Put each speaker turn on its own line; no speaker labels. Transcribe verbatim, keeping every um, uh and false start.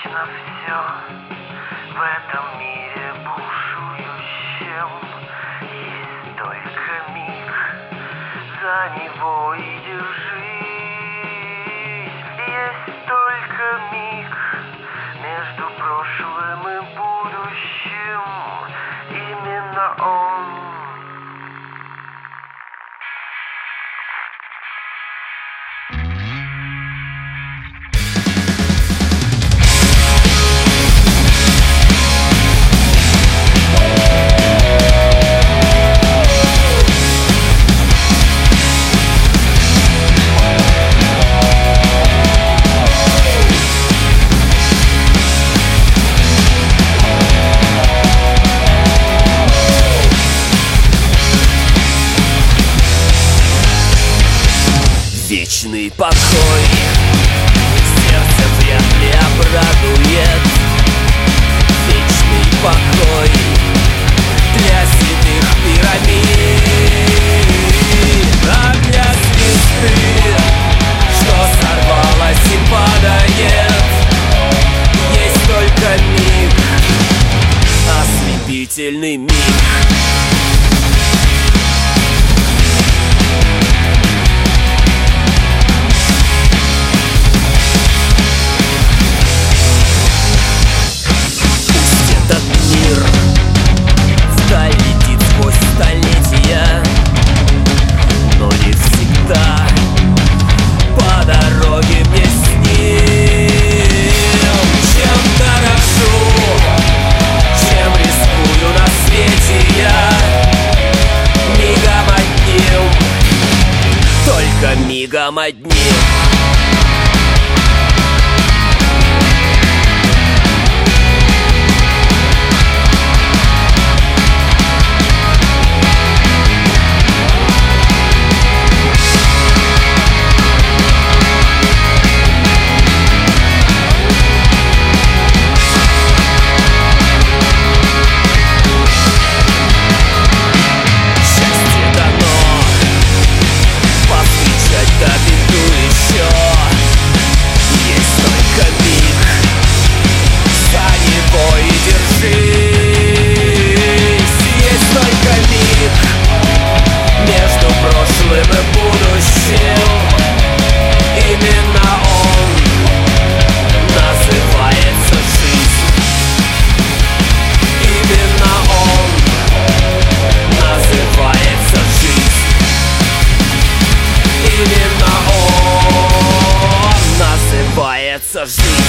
вечно все в этом мире бушующем. Есть только миг, за него и держись. Есть только миг между прошлым и будущим. Именно он.
Вечный покой сердце вряд ли обрадует. Вечный покой для седых пирамид, а для звезды, что сорвалась и падает, есть только миг, ослепительный миг. Мигом одним. Жизнь.